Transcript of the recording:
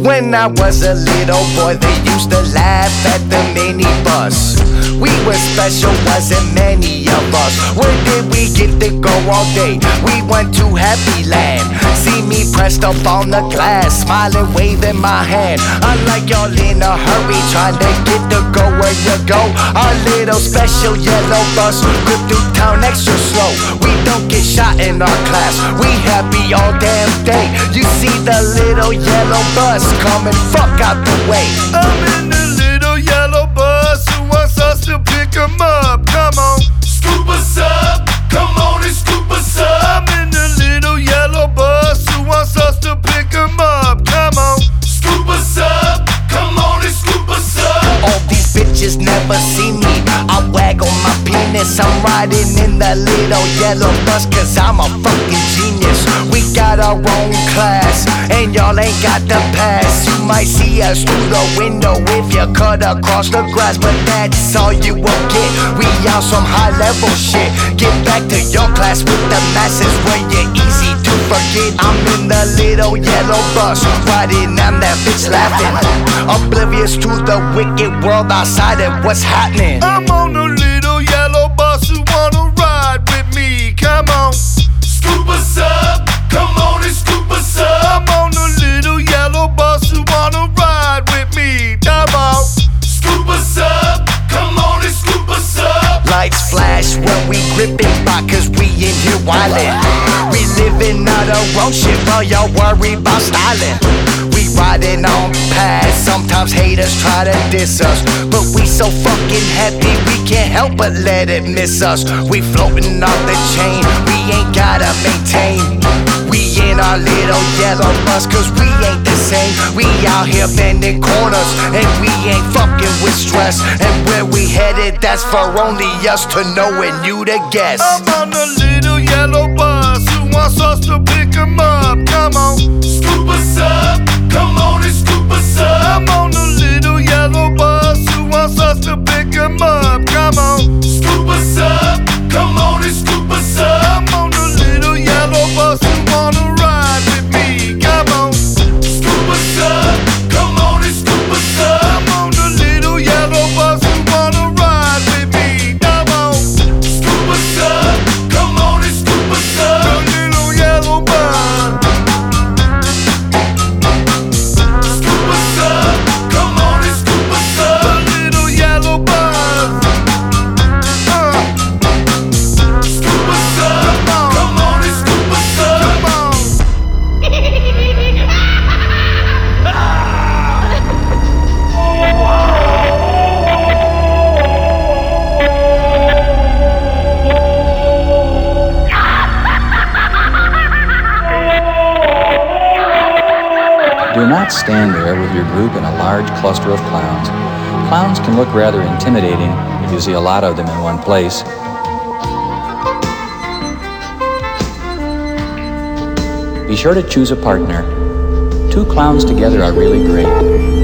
When I was a little boy, they used to laugh at the minibus. We were special, wasn't many of us. Where did we get to go all day? We went to Happy Land. See me pressed up on the glass, smiling, waving my hand. Unlike y'all in a hurry, trying to get to go where you go. Our little special yellow bus rip through town extra slow. We don't get shot in our class, we happy all damn day. You see the little yellow bus coming, fuck out the way. I'm in the little yellow bus, who wants us to pick 'em up? Come on, scoop us up, come on and scoop us up. I'm in the little yellow bus, who wants us to pick 'em up? Come on, scoop us up, come on and scoop us up. All these bitches never see me, I wag on my penis. I'm riding in the little yellow bus cause I'm a fucking genius. We got our own class, and y'all ain't got the pass. You might see us through the window if you cut across the grass, but that's all you will get. We on some high level shit. Get back to your class with the masses where you're easy to forget. I'm in the little yellow bus, riding, I'm that bitch laughing, oblivious to the wicked world outside and what's happening. I'm on the little yellow bus, who wanna ride with me? Come on, scoop us up, come on and scoop us up. I'm on the little yellow bus, who wanna ride with me? Come on, scoop us up, come on and scoop us up. Lights flash when we gripping by cause we in here wildin'. We living out our own shit while y'all worry about styling. We riding on past, sometimes haters try to diss us, but we so fucking happy we can't help but let it miss us. We floating off the chain, we ain't gotta maintain. We in our little yellow bus cause we ain't the same. We out here bending corners and we ain't fucking with stress. And where we headed, that's for only us to know and you to guess. I'm on the little yellow bus, who wants us to pick 'em up? Come on, scoop us up, come on and scoop us up. I'm on the little yellow bus, who wants us to pick 'em up? Come on, scoop us up, come on and scoop us up. I'm on the little yellow bus, who wanna ride with me? Come on, scoop us up, come on and scoop us up. I'm on the little yellow bus, who wanna ride with me? Come on, scoop us up, come on and scoop us up. The little yellow bus, scoop us up, come on and scoop us up. The little yellow bus, scoop us up, come on and scoop us up. Come on. Do not stand there with your group in a large cluster of clowns. Clowns can look rather intimidating if you see a lot of them in one place. Be sure to choose a partner. Two clowns together are really great.